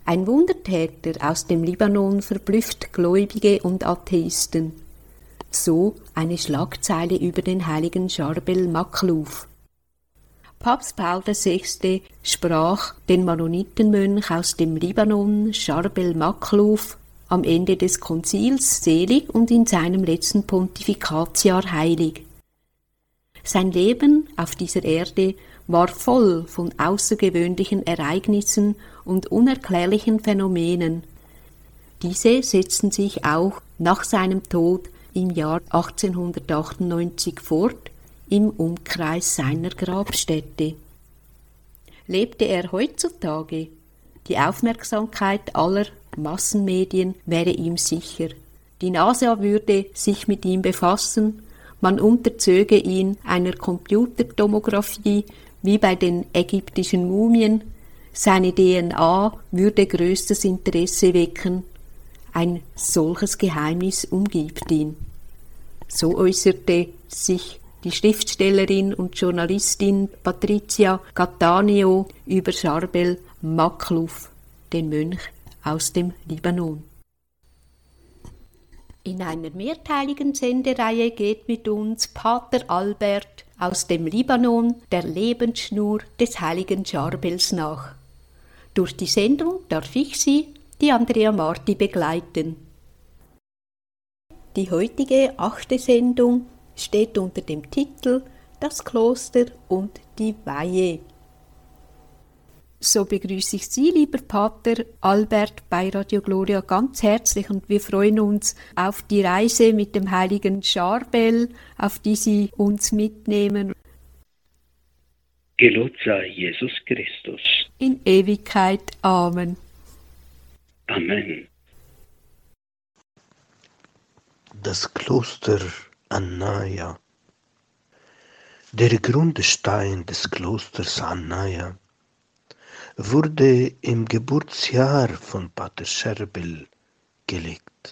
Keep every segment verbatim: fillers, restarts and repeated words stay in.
Ein Wundertäter aus dem Libanon verblüfft Gläubige und Atheisten. So eine Schlagzeile über den heiligen Charbel Makhlouf. Papst Paul der Sechste sprach den Mennonitenmönch aus dem Libanon, Charbel Makhlouf, am Ende des Konzils selig und in seinem letzten Pontifikatsjahr heilig. Sein Leben auf dieser Erde war voll von außergewöhnlichen Ereignissen und unerklärlichen Phänomenen. Diese setzten sich auch nach seinem Tod im Jahr achtzehnhundertachtundneunzig fort, im Umkreis seiner Grabstätte. Lebte er heutzutage, die Aufmerksamkeit aller Massenmedien wäre ihm sicher. Die NASA würde sich mit ihm befassen, man unterzöge ihn einer Computertomographie wie bei den ägyptischen Mumien, seine D N A würde größtes Interesse wecken, ein solches Geheimnis umgibt ihn. So äußerte sich die Schriftstellerin und Journalistin Patricia Cattaneo über Charbel Makhlouf, den Mönch aus dem Libanon. In einer mehrteiligen Sendereihe geht mit uns Pater Albert aus dem Libanon der Lebensschnur des heiligen Charbels nach. Durch die Sendung darf ich Sie, die Andrea Marti, begleiten. Die heutige achte Sendung steht unter dem Titel Das Kloster und die Weihe. So begrüße ich Sie, lieber Pater Albert, bei Radio Gloria ganz herzlich und wir freuen uns auf die Reise mit dem heiligen Charbel, auf die Sie uns mitnehmen. Gelobt sei Jesus Christus. In Ewigkeit. Amen. Amen. Das Kloster Annaja. Der Grundstein des Klosters Annaja wurde im Geburtsjahr von Pater Charbel gelegt,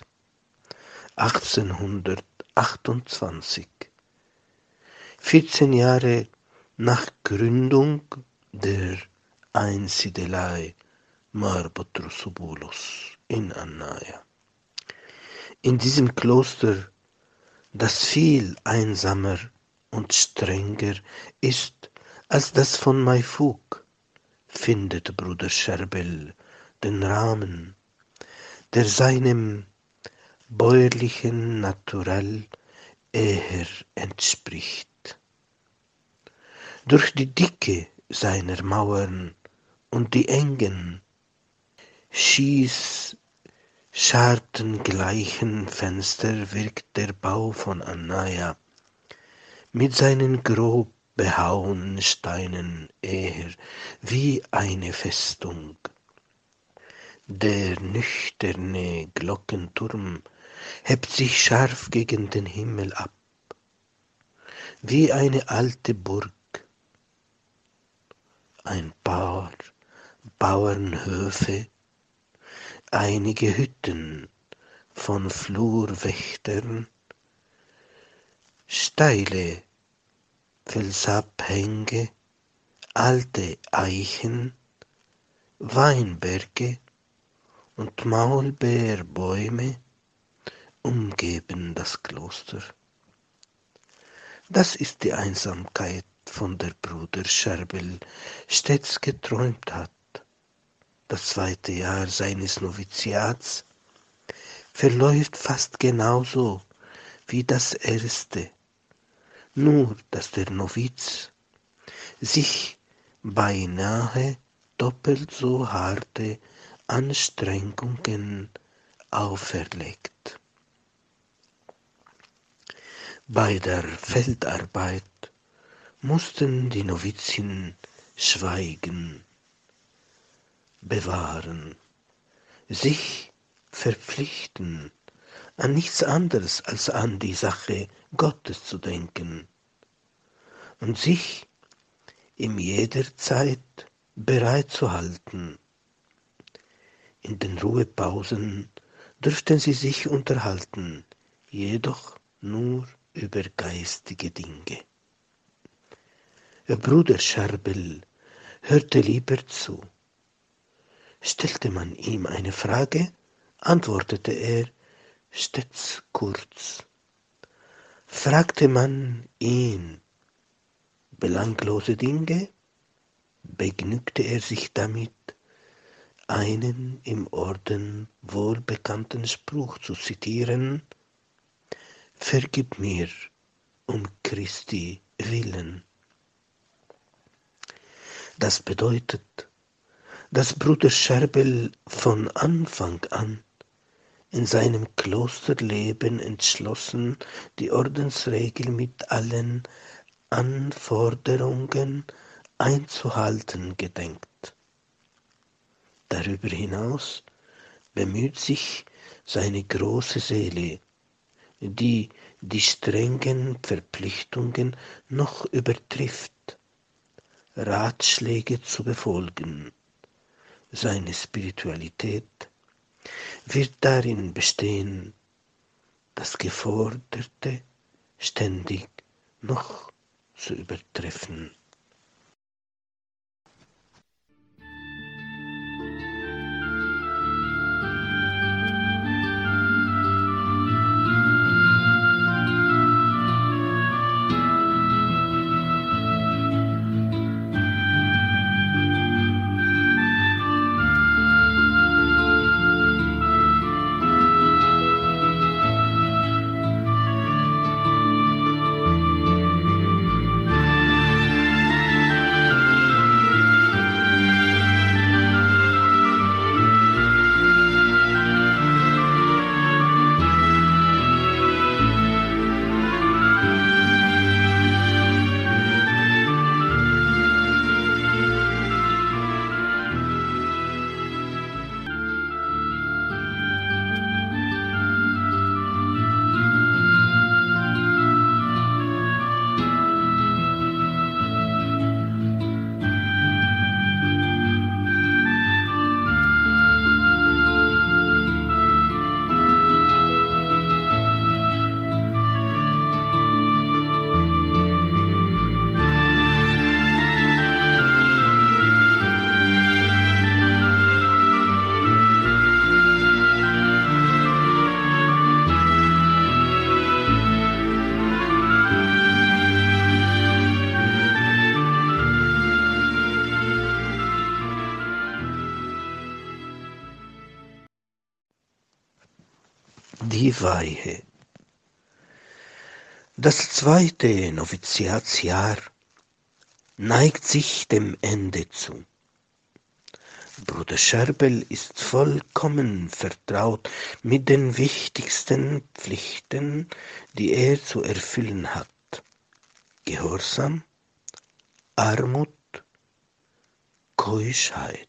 achtzehnhundertachtundzwanzig, vierzehn Jahre nach Gründung der Einsiedelei Mar Botrosopoulos in Annaja. In diesem Kloster, das viel einsamer und strenger ist als das von Maifug, findet Bruder Charbel den Rahmen, der seinem bäuerlichen Naturell eher entspricht. Durch die Dicke seiner Mauern und die engen, schießschartengleichen Fenster wirkt der Bau von Annaja mit seinen grob behauenen Steinen eher wie eine Festung. Der nüchterne Glockenturm hebt sich scharf gegen den Himmel ab, wie eine alte Burg. Ein paar Bauernhöfe, einige Hütten von Flurwächtern, steile Felsabhänge, alte Eichen, Weinberge und Maulbeerbäume umgeben das Kloster. Das ist die Einsamkeit, von der Bruder Charbel stets geträumt hat. Das zweite Jahr seines Noviziats verläuft fast genauso wie das erste, nur dass der Noviz sich beinahe doppelt so harte Anstrengungen auferlegt. Bei der Feldarbeit mussten die Novizien Schweigen bewahren, sich verpflichten, an nichts anderes als an die Sache Gottes zu denken und sich in jeder Zeit bereit zu halten. In den Ruhepausen dürften sie sich unterhalten, jedoch nur über geistige Dinge. Bruder Charbel hörte lieber zu. Stellte man ihm eine Frage, antwortete er stets kurz. Fragte man ihn belanglose Dinge, begnügte er sich damit, einen im Orden wohlbekannten Spruch zu zitieren: Vergib mir um Christi willen. Das bedeutet, dass Bruder Scherbel von Anfang an in seinem Klosterleben entschlossen die Ordensregel mit allen Anforderungen einzuhalten gedenkt. Darüber hinaus bemüht sich seine große Seele, die die strengen Verpflichtungen noch übertrifft, Ratschläge zu befolgen. Seine Spiritualität wird darin bestehen, das Geforderte ständig noch zu übertreffen. Die Weihe. Das zweite Noviziatsjahr neigt sich dem Ende zu. Bruder Scherbel ist vollkommen vertraut mit den wichtigsten Pflichten, die er zu erfüllen hat. Gehorsam, Armut, Keuschheit.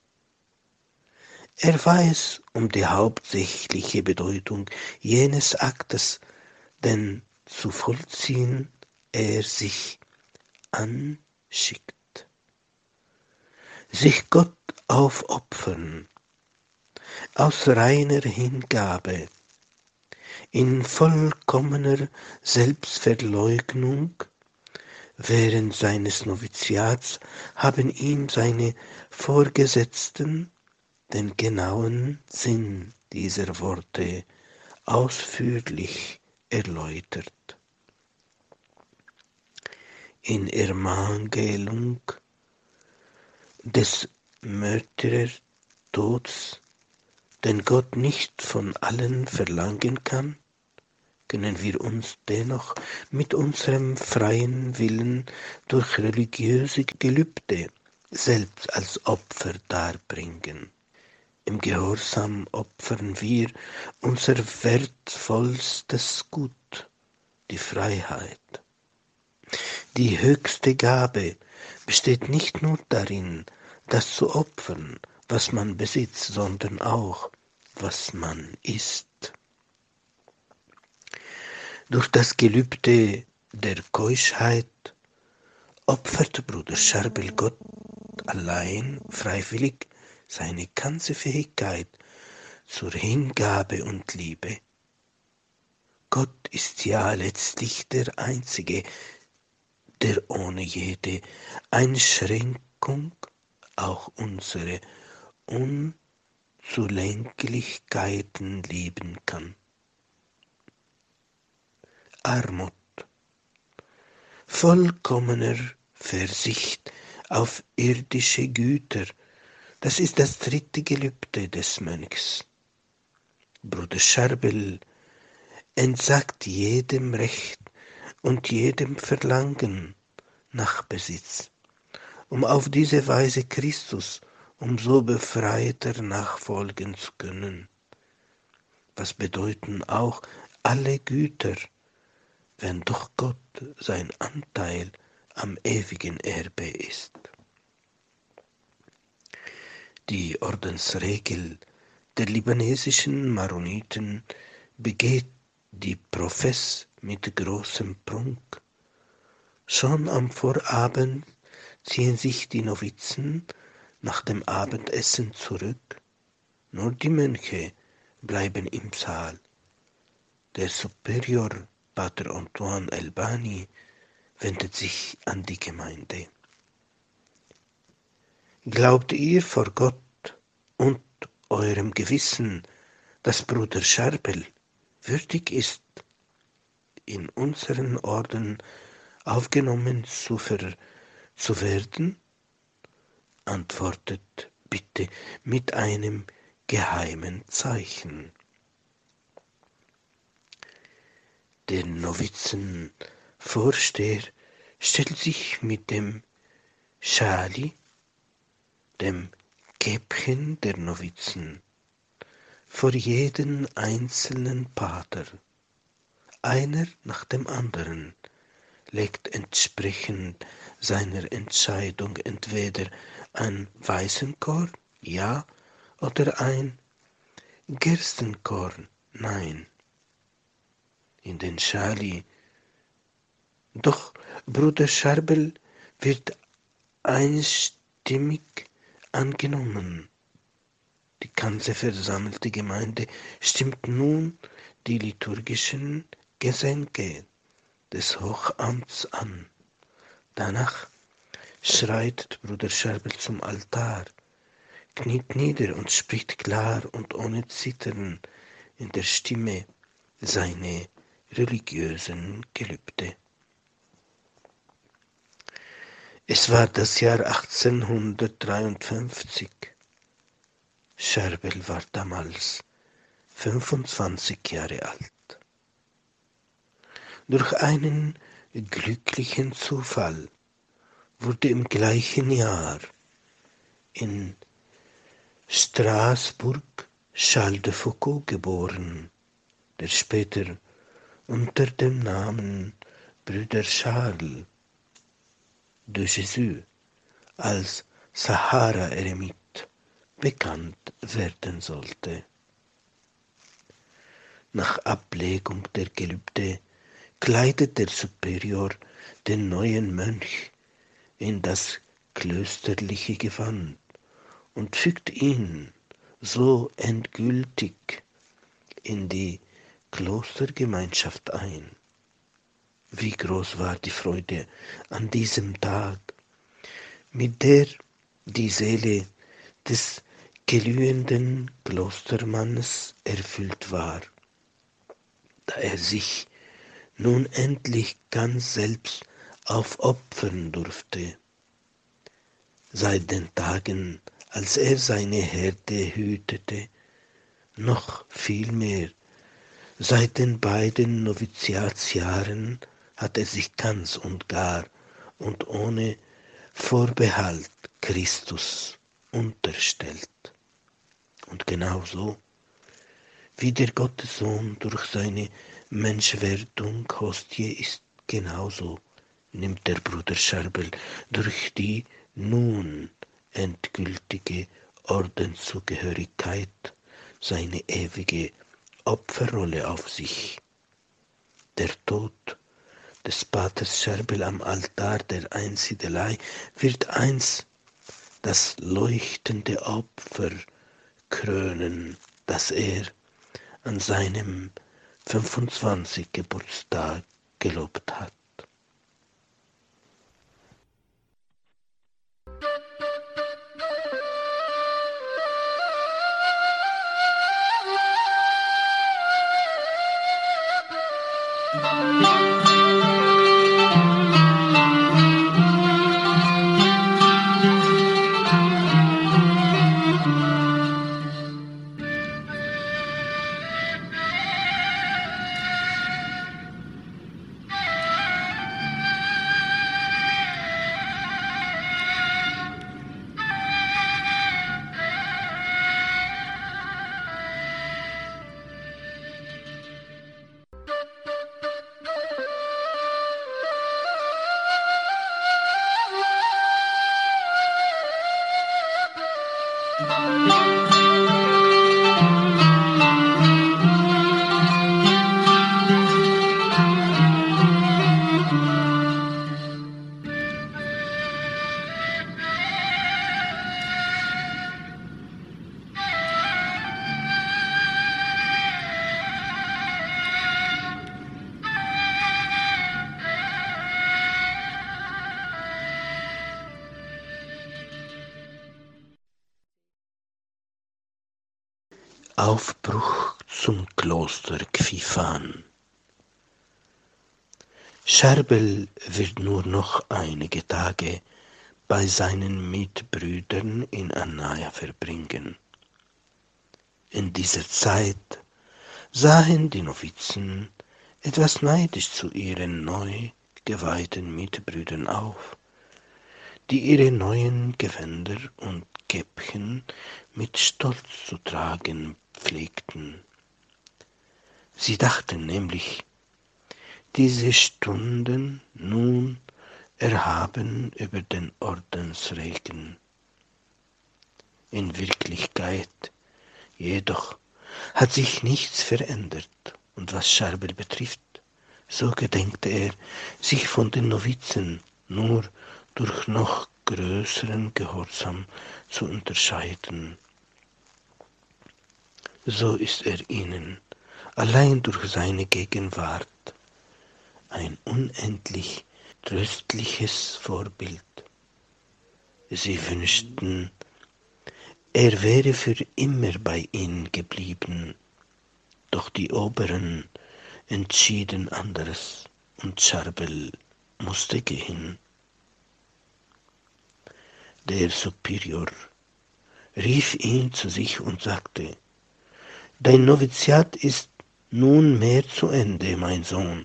Er weiß um die hauptsächliche Bedeutung jenes Aktes, denn zu vollziehen er sich anschickt. Sich Gott aufopfern, aus reiner Hingabe, in vollkommener Selbstverleugnung. Während seines Noviziats haben ihm seine Vorgesetzten den genauen Sinn dieser Worte ausführlich erläutert. In Ermangelung des Märtyrertods, den Gott nicht von allen verlangen kann, können wir uns dennoch mit unserem freien Willen durch religiöse Gelübde selbst als Opfer darbringen. Im Gehorsam opfern wir unser wertvollstes Gut, die Freiheit. Die höchste Gabe besteht nicht nur darin, das zu opfern, was man besitzt, sondern auch, was man ist. Durch das Gelübde der Keuschheit opfert Bruder Scherbel Gott allein freiwillig seine ganze Fähigkeit zur Hingabe und Liebe. Gott ist ja letztlich der Einzige, der ohne jede Einschränkung auch unsere Unzulänglichkeiten leben kann. Armut, vollkommener Verzicht auf irdische Güter, das ist das dritte Gelübde des Mönchs. Bruder Scherbel entsagt jedem Recht und jedem Verlangen nach Besitz, um auf diese Weise Christus umso befreiter nachfolgen zu können. Was bedeuten auch alle Güter, wenn doch Gott sein Anteil am ewigen Erbe ist? Die Ordensregel der libanesischen Maroniten begeht die Profess mit großem Prunk. Schon am Vorabend ziehen sich die Novizen nach dem Abendessen zurück, nur die Mönche bleiben im Saal. Der Superior Pater Antoine Elbani wendet sich an die Gemeinde. Glaubt ihr vor Gott und eurem Gewissen, dass Bruder Scherbel würdig ist, in unseren Orden aufgenommen zu, ver, zu werden? Antwortet bitte mit einem geheimen Zeichen. Der Novizenvorsteher stellt sich mit dem Schali, dem Käppchen der Novizen, vor jeden einzelnen Pater. Einer nach dem anderen legt entsprechend seiner Entscheidung entweder ein Weizenkorn, ja, oder ein Gerstenkorn, nein, in den Schali. Doch Bruder Scherbel wird einstimmig angenommen. Die ganze versammelte Gemeinde stimmt nun die liturgischen Gesänge des Hochamts an. Danach schreitet Bruder Scherbel zum Altar, kniet nieder und spricht klar und ohne Zittern in der Stimme seine religiösen Gelübde. Es war das Jahr achtzehnhundertdreiundfünfzig. Scherbel war damals fünfundzwanzig Jahre alt. Durch einen glücklichen Zufall wurde im gleichen Jahr in Straßburg Charles de Foucauld geboren, der später unter dem Namen Brüder Charles de Jesus als Sahara-Eremit bekannt werden sollte. Nach Ablegung der Gelübde kleidet der Superior den neuen Mönch in das klösterliche Gewand und fügt ihn so endgültig in die Klostergemeinschaft ein. Wie groß war die Freude an diesem Tag, mit der die Seele des glühenden Klostermannes erfüllt war, da er sich nun endlich ganz selbst aufopfern durfte. Seit den Tagen, als er seine Herde hütete, noch viel mehr, seit den beiden Noviziatsjahren hat er sich ganz und gar und ohne Vorbehalt Christus unterstellt. Und genauso wie der Gottessohn durch seine Menschwerdung Hostie ist, genauso nimmt der Bruder Scherbel durch die nun endgültige Ordenszugehörigkeit seine ewige Opferrolle auf sich. Der Tod des Paters Scherbel am Altar der Einsiedelei wird einst das leuchtende Opfer krönen, das er an seinem fünfundzwanzigsten Geburtstag gelobt hat. Aufbruch zum Kloster Qifan. Scherbel wird nur noch einige Tage bei seinen Mitbrüdern in Anaia verbringen. In dieser Zeit sahen die Novizen etwas neidisch zu ihren neu geweihten Mitbrüdern auf, die ihre neuen Gewänder und Käppchen mit Stolz zu tragen pflegten. Sie dachten nämlich, diese Stunden nun erhaben über den Ordensregen. In Wirklichkeit jedoch hat sich nichts verändert, und was Scherbel betrifft, so gedenkte er, sich von den Novizen nur durch noch größeren Gehorsam zu unterscheiden. So ist er ihnen allein durch seine Gegenwart ein unendlich tröstliches Vorbild. Sie wünschten, er wäre für immer bei ihnen geblieben, doch die Oberen entschieden anderes und Scherbel musste gehen. Der Superior rief ihn zu sich und sagte: Dein Noviziat ist nunmehr zu Ende, mein Sohn.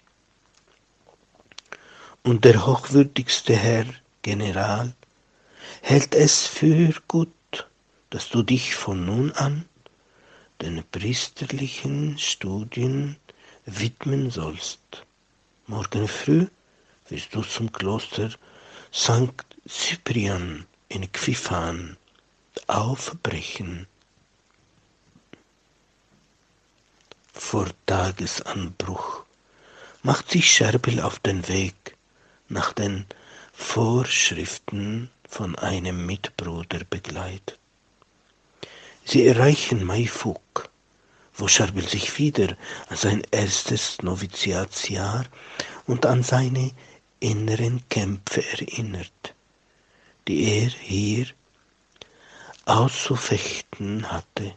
Und der hochwürdigste Herr General hält es für gut, dass du dich von nun an den priesterlichen Studien widmen sollst. Morgen früh wirst du zum Kloster Sankt Cyprian in Qifan aufbrechen. Vor Tagesanbruch macht sich Scherbel auf den Weg nach den Vorschriften von einem Mitbruder begleitet. Sie erreichen Maifuk, wo Scherbel sich wieder an sein erstes Noviziatsjahr und an seine inneren Kämpfe erinnert, die er hier auszufechten hatte.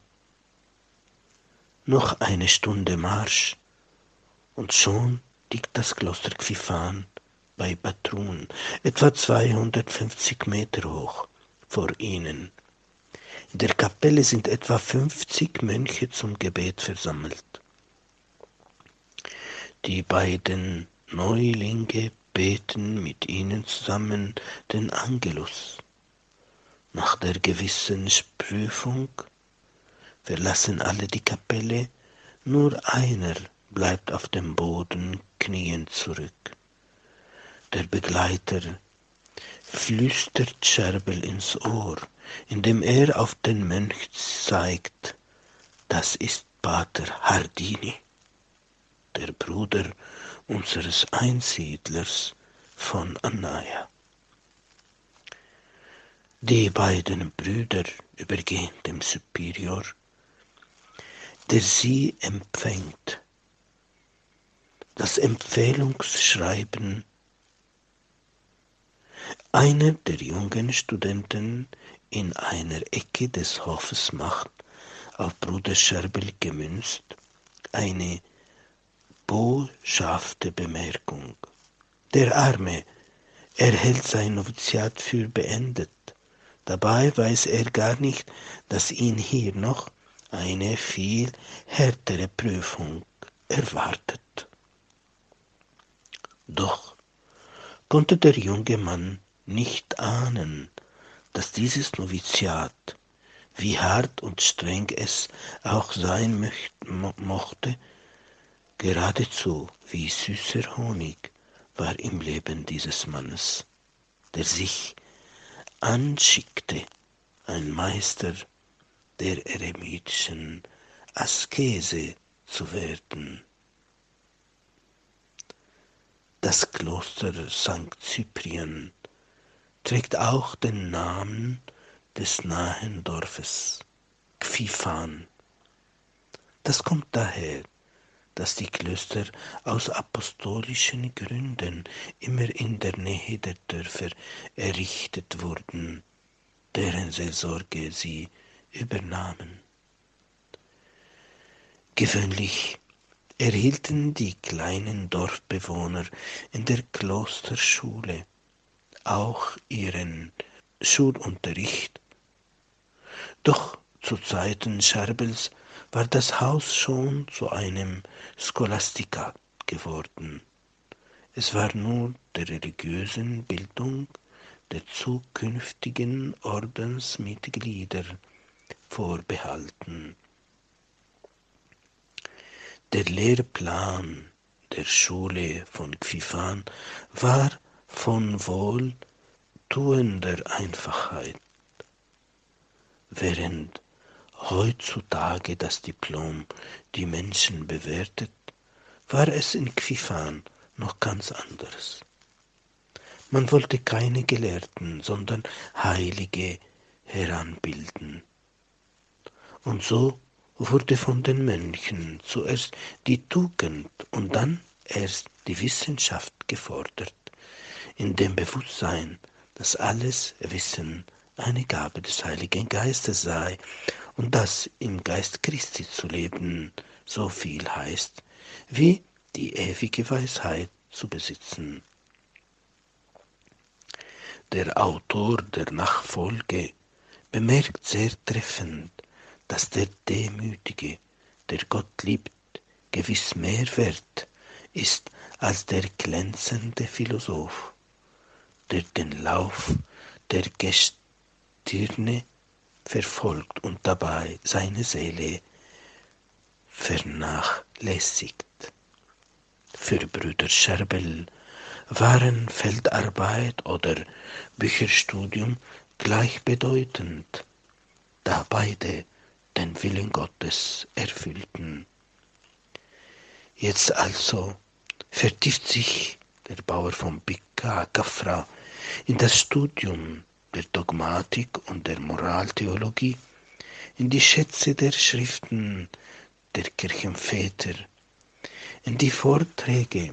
Noch eine Stunde Marsch und schon liegt das Kloster Qifan bei Batrun, etwa zweihundertfünfzig Meter hoch vor ihnen. In der Kapelle sind etwa fünfzig Mönche zum Gebet versammelt. Die beiden Neulinge beten mit ihnen zusammen den Angelus. Nach der gewissen Prüfung verlassen alle die Kapelle, nur einer bleibt auf dem Boden kniend zurück. Der Begleiter flüstert Scherbel ins Ohr, indem er auf den Mönch zeigt: Das ist Pater Hardini, der Bruder unseres Einsiedlers von Anaia. Die beiden Brüder übergehen dem Superior, der sie empfängt. Das Empfehlungsschreiben einer der jungen Studenten in einer Ecke des Hofes macht auf Bruder Scherbel gemünzt eine boshafte Bemerkung. Der Arme, er hält sein Noviziat für beendet. Dabei weiß er gar nicht, dass ihn hier noch eine viel härtere Prüfung erwartet. Doch konnte der junge Mann nicht ahnen, dass dieses Noviziat, wie hart und streng es auch sein möcht, mo, mochte, geradezu wie süßer Honig war im Leben dieses Mannes, der sich anschickte, ein Meister der eremitischen Askese zu werden. Das Kloster Sankt Cyprian trägt auch den Namen des nahen Dorfes Qifan. Das kommt daher, dass die Klöster aus apostolischen Gründen immer in der Nähe der Dörfer errichtet wurden, deren Seelsorge sie übernahmen. Gewöhnlich erhielten die kleinen Dorfbewohner in der Klosterschule auch ihren Schulunterricht. Doch zu Zeiten Charbels war das Haus schon zu einem Scholastikat geworden. Es war nur der religiösen Bildung der zukünftigen Ordensmitglieder vorbehalten. Der Lehrplan der Schule von Qifan war von wohltuender Einfachheit. Während heutzutage das Diplom die Menschen bewertet, war es in Qifan noch ganz anders. Man wollte keine Gelehrten, sondern Heilige heranbilden. Und so wurde von den Mönchen zuerst die Tugend und dann erst die Wissenschaft gefordert, in dem Bewusstsein, dass alles Wissen eine Gabe des Heiligen Geistes sei und dass im Geist Christi zu leben so viel heißt, wie die ewige Weisheit zu besitzen. Der Autor der Nachfolge bemerkt sehr treffend, dass der Demütige, der Gott liebt, gewiss mehr wert ist als der glänzende Philosoph, der den Lauf der Gestirne verfolgt und dabei seine Seele vernachlässigt. Für Brüder Charbel waren Feldarbeit oder Bücherstudium gleichbedeutend, da beide den Willen Gottes erfüllten. Jetzt also vertieft sich der Bauer von Bika Gafra in das Studium der Dogmatik und der Moraltheologie, in die Schätze der Schriften der Kirchenväter, in die Vorträge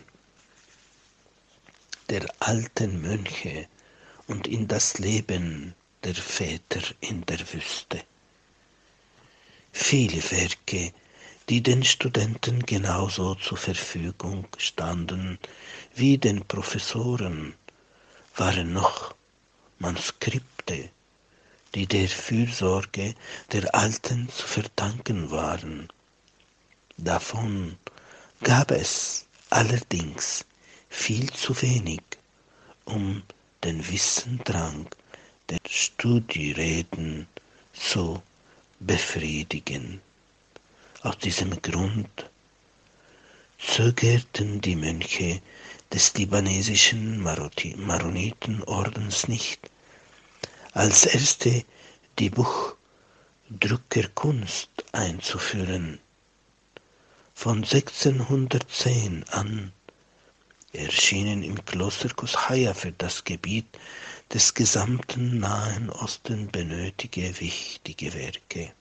der alten Mönche und in das Leben der Väter in der Wüste. Viele Werke, die den Studenten genauso zur Verfügung standen wie den Professoren, waren noch Manuskripte, die der Fürsorge der Alten zu verdanken waren. Davon gab es allerdings viel zu wenig, um den Wissensdrang der Studiereden zu befriedigen. Aus diesem Grund zögerten die Mönche des libanesischen Maronitenordens nicht, als erste die Buchdruckerkunst einzuführen. Von sechzehnhundertzehn an erschienen im Kloster Kushaia für das Gebiet des gesamten Nahen Osten benötigte wichtige Werke.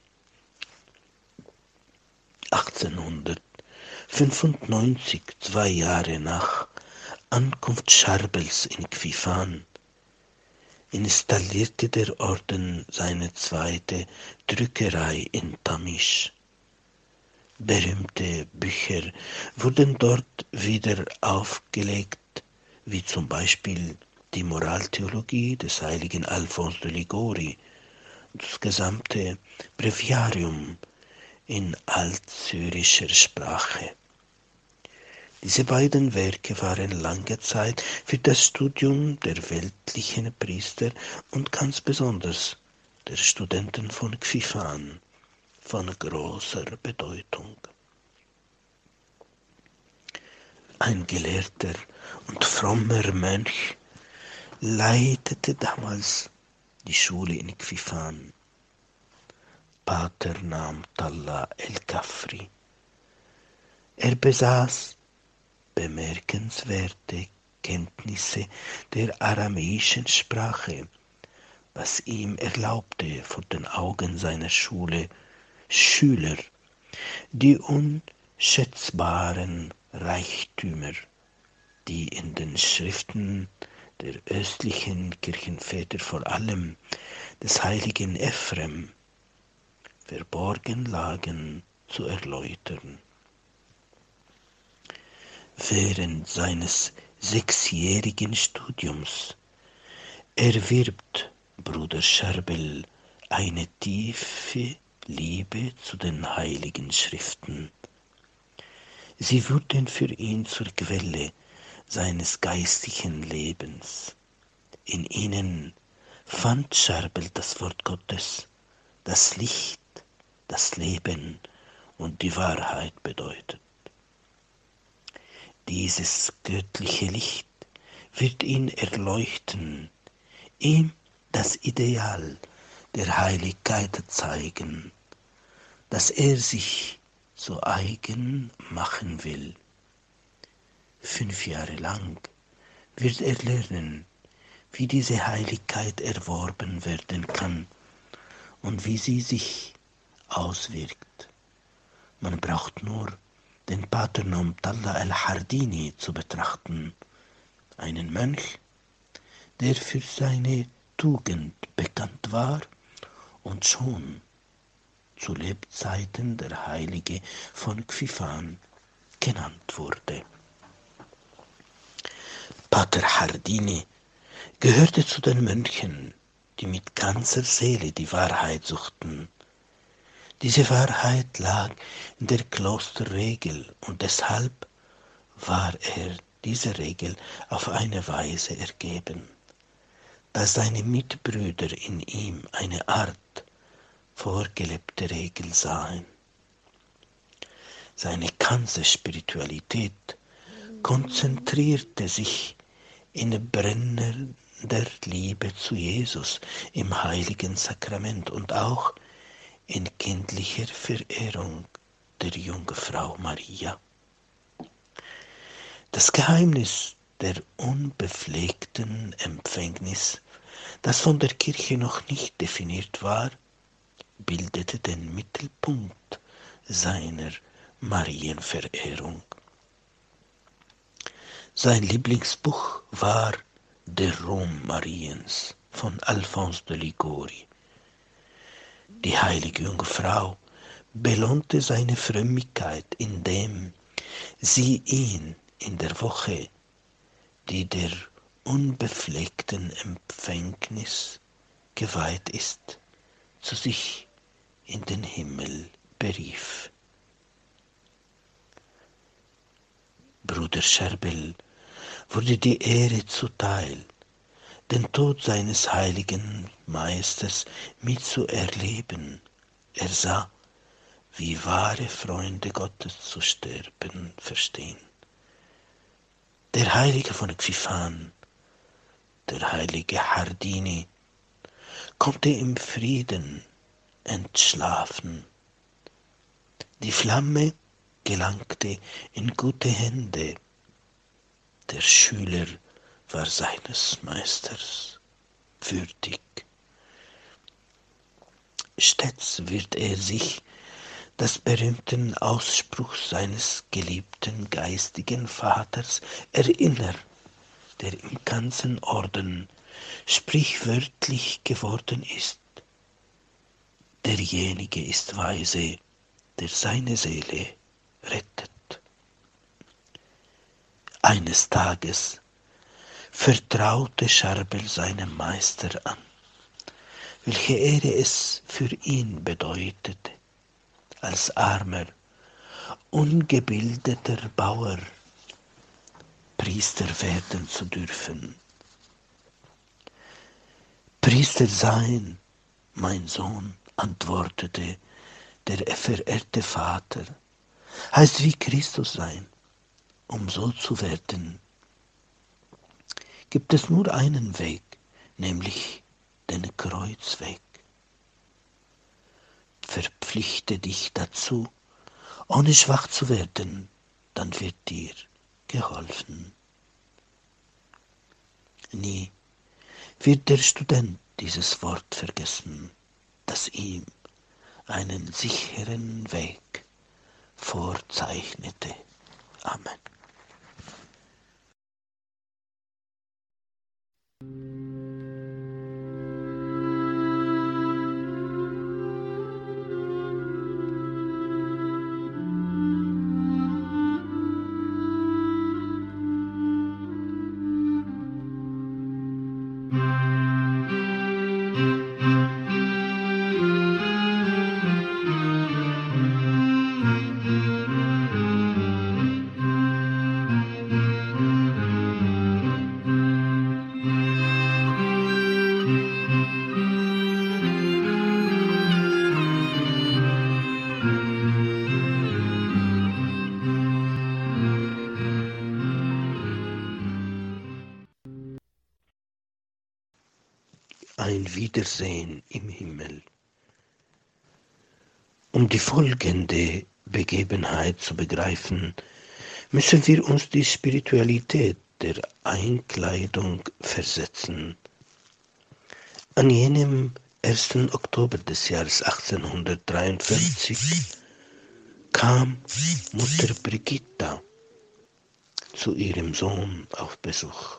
achtzehnhundertfünfundneunzig, zwei Jahre nach Ankunft Charbels in Qifan, installierte der Orden seine zweite Drückerei in Tamisch. Berühmte Bücher wurden dort wieder aufgelegt, wie zum Beispiel die Moraltheologie des heiligen Alphons de Liguori, das gesamte Breviarium in altsyrischer Sprache. Diese beiden Werke waren lange Zeit für das Studium der weltlichen Priester und ganz besonders der Studenten von Xiphan von großer Bedeutung. Ein gelehrter und frommer Mönch leitete damals die Schule in Xiphan, Pater Namtallah el-Kafri. Er besaß bemerkenswerte Kenntnisse der aramäischen Sprache, was ihm erlaubte, vor den Augen seiner Schule Schüler die unschätzbaren Reichtümer, die in den Schriften der östlichen Kirchenväter, vor allem des heiligen Ephrem, verborgen lagen, zu erläutern. Während seines sechsjährigen Studiums erwirbt Bruder Scherbel eine tiefe Liebe zu den heiligen Schriften. Sie wurden für ihn zur Quelle seines geistigen Lebens. In ihnen fand Scherbel das Wort Gottes, das Licht, das Leben und die Wahrheit bedeutet. Dieses göttliche Licht wird ihn erleuchten, ihm das Ideal der Heiligkeit zeigen, das er sich so eigen machen will. Fünf Jahre lang wird er lernen, wie diese Heiligkeit erworben werden kann und wie sie sich auswirkt. Man braucht nur den Pater Namtallah al-Hardini zu betrachten, einen Mönch, der für seine Tugend bekannt war und schon zu Lebzeiten der Heilige von Xiphan genannt wurde. Pater Hardini gehörte zu den Mönchen, die mit ganzer Seele die Wahrheit suchten. Diese Wahrheit lag in der Klosterregel und deshalb war er dieser Regel auf eine Weise ergeben, dass seine Mitbrüder in ihm eine Art vorgelebte Regel sahen. Seine ganze Spiritualität konzentrierte sich in brennender Liebe zu Jesus im heiligen Sakrament und auch in kindlicher Verehrung der Jungfrau Maria. Das Geheimnis der unbefleckten Empfängnis, das von der Kirche noch nicht definiert war, bildete den Mittelpunkt seiner Marienverehrung. Sein Lieblingsbuch war Der Ruhm Mariens von Alphons de Liguori. Die heilige Jungfrau belohnte seine Frömmigkeit, indem sie ihn in der Woche, die der unbefleckten Empfängnis geweiht ist, zu sich in den Himmel berief. Bruder Scherbel wurde die Ehre zuteil, den Tod seines heiligen Meisters mitzuerleben. Er sah, wie wahre Freunde Gottes zu sterben verstehen. Der Heilige von Xiphan, der heilige Hardini, konnte im Frieden entschlafen. Die Flamme gelangte in gute Hände. Der Schüler war seines Meisters würdig. Stets wird er sich des berühmten Ausspruchs seines geliebten geistigen Vaters erinnern, der im ganzen Orden sprichwörtlich geworden ist. Derjenige ist weise, der seine Seele rettet. Eines Tages vertraute Charbel seinem Meister an, welche Ehre es für ihn bedeutete, als armer, ungebildeter Bauer Priester werden zu dürfen. Priester sein, mein Sohn, antwortete der verehrte Vater, heißt wie Christus sein. Um so zu werden, gibt es nur einen Weg, nämlich den Kreuzweg. Verpflichte dich dazu, ohne schwach zu werden, dann wird dir geholfen. Nie wird der Student dieses Wort vergessen, das ihm einen sicheren Weg vorzeichnete. Amen. Ein Wiedersehen im Himmel. Um die folgende Begebenheit zu begreifen, müssen wir uns die Spiritualität der Einkleidung versetzen. An jenem ersten Oktober des Jahres achtzehnhundertdreiundvierzig kam Mutter Brigitta zu ihrem Sohn auf Besuch.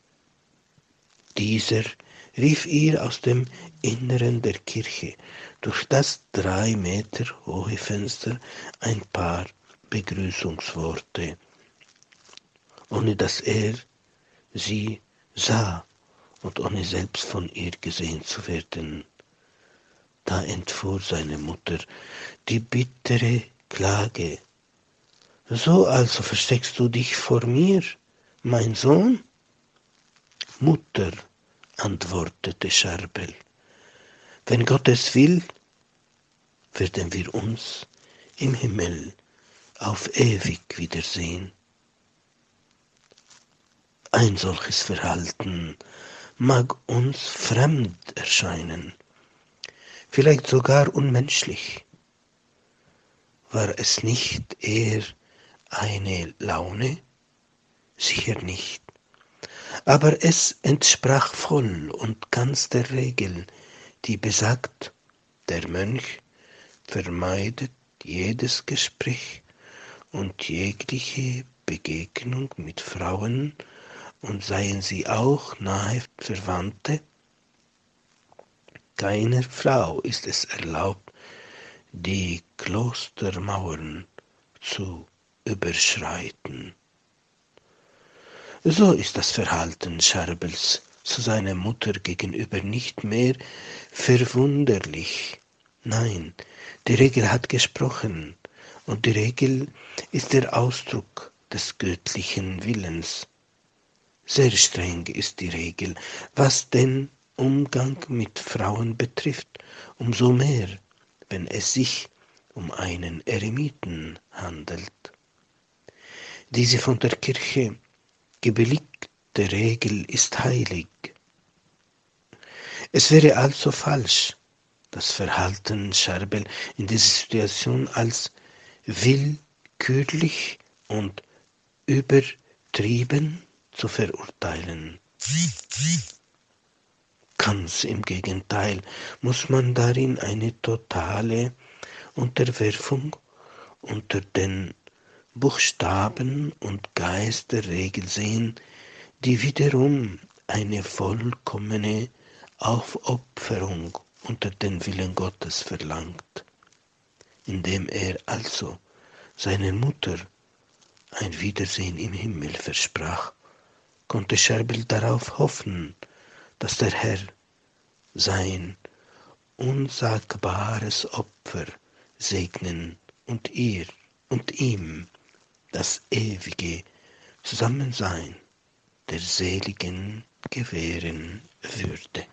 Dieser rief ihr aus dem Inneren der Kirche durch das drei Meter hohe Fenster ein paar Begrüßungsworte, ohne dass er sie sah und ohne selbst von ihr gesehen zu werden. Da entfuhr seine Mutter die bittere Klage: »So also versteckst du dich vor mir, mein Sohn?« »Mutter«, antwortete Charbel, »wenn Gott es will, werden wir uns im Himmel auf ewig wiedersehen.« Ein solches Verhalten mag uns fremd erscheinen, vielleicht sogar unmenschlich. War es nicht eher eine Laune? Sicher nicht. Aber es entsprach voll und ganz der Regel, die besagt, der Mönch vermeidet jedes Gespräch und jegliche Begegnung mit Frauen, und seien sie auch nahe Verwandte. Keiner Frau ist es erlaubt, die Klostermauern zu überschreiten. So ist das Verhalten Charbels zu seiner Mutter gegenüber nicht mehr verwunderlich. Nein, die Regel hat gesprochen, und die Regel ist der Ausdruck des göttlichen Willens. Sehr streng ist die Regel, was den Umgang mit Frauen betrifft, umso mehr, wenn es sich um einen Eremiten handelt. Diese von der Kirche gebilligte Regel ist heilig. Es wäre also falsch, das Verhalten Charbel in dieser Situation als willkürlich und übertrieben zu verurteilen. Ganz im Gegenteil muss man darin eine totale Unterwerfung unter den Buchstaben und Geist der Regel sehen, die wiederum eine vollkommene Aufopferung unter den Willen Gottes verlangt. indem er also seiner Mutter ein Wiedersehen im Himmel versprach, konnte Scherbel darauf hoffen, dass der Herr sein unsagbares Opfer segnen und ihr und ihm das ewige Zusammensein der Seligen gewähren würde.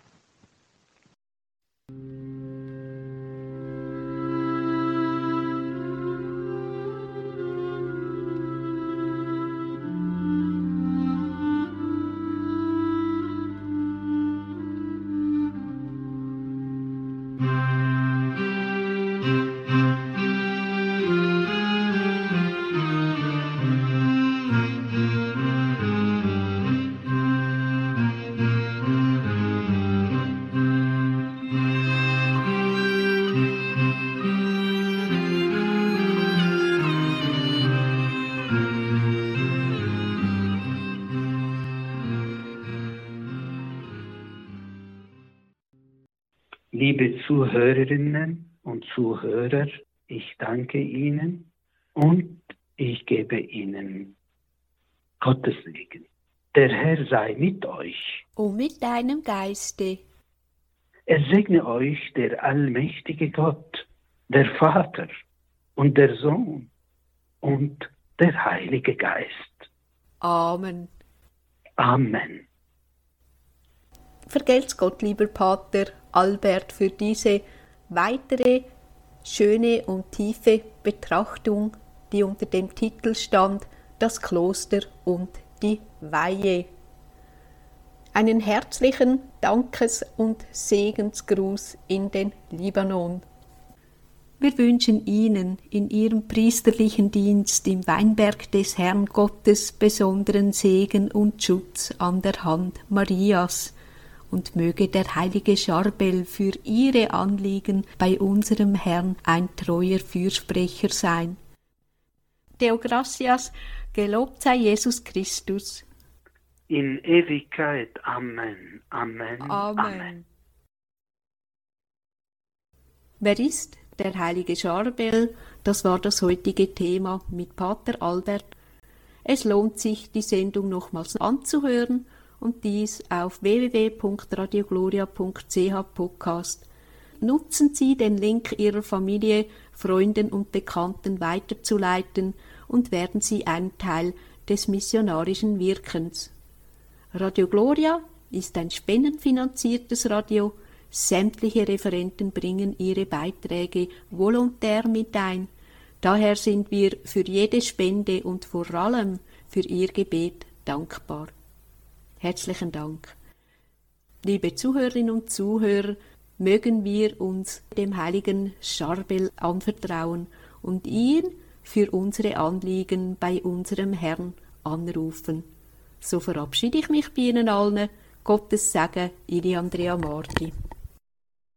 Liebe Zuhörerinnen und Zuhörer, ich danke Ihnen und ich gebe Ihnen Gottes Segen. Der Herr sei mit euch. Und mit deinem Geiste. Er segne euch der allmächtige Gott, der Vater und der Sohn und der Heilige Geist. Amen. Amen. Vergelt's Gott, lieber Pater Albert, für diese weitere schöne und tiefe Betrachtung, die unter dem Titel stand Das Kloster und die Weihe. Einen herzlichen Dankes- und Segensgruß in den Libanon. Wir wünschen Ihnen in Ihrem priesterlichen Dienst im Weinberg des Herrn Gottes besonderen Segen und Schutz an der Hand Marias. Und möge der heilige Charbel für Ihre Anliegen bei unserem Herrn ein treuer Fürsprecher sein. Deo gratias, gelobt sei Jesus Christus. In Ewigkeit. Amen. Amen. Amen. Amen. Wer ist der heilige Charbel? Das war das heutige Thema mit Pater Albert. Es lohnt sich, die Sendung nochmals anzuhören und dies auf w w w punkt radiogloria punkt c h Podcast. Nutzen Sie den Link Ihrer Familie, Freunden und Bekannten weiterzuleiten und werden Sie ein Teil des missionarischen Wirkens. Radio Gloria ist ein spendenfinanziertes Radio. Sämtliche Referenten bringen ihre Beiträge volontär mit ein. Daher sind wir für jede Spende und vor allem für Ihr Gebet dankbar. Herzlichen Dank. Liebe Zuhörerinnen und Zuhörer, mögen wir uns dem heiligen Charbel anvertrauen und ihn für unsere Anliegen bei unserem Herrn anrufen. So verabschiede ich mich bei Ihnen allen. Gottes Segen, Ihre Andrea Marti.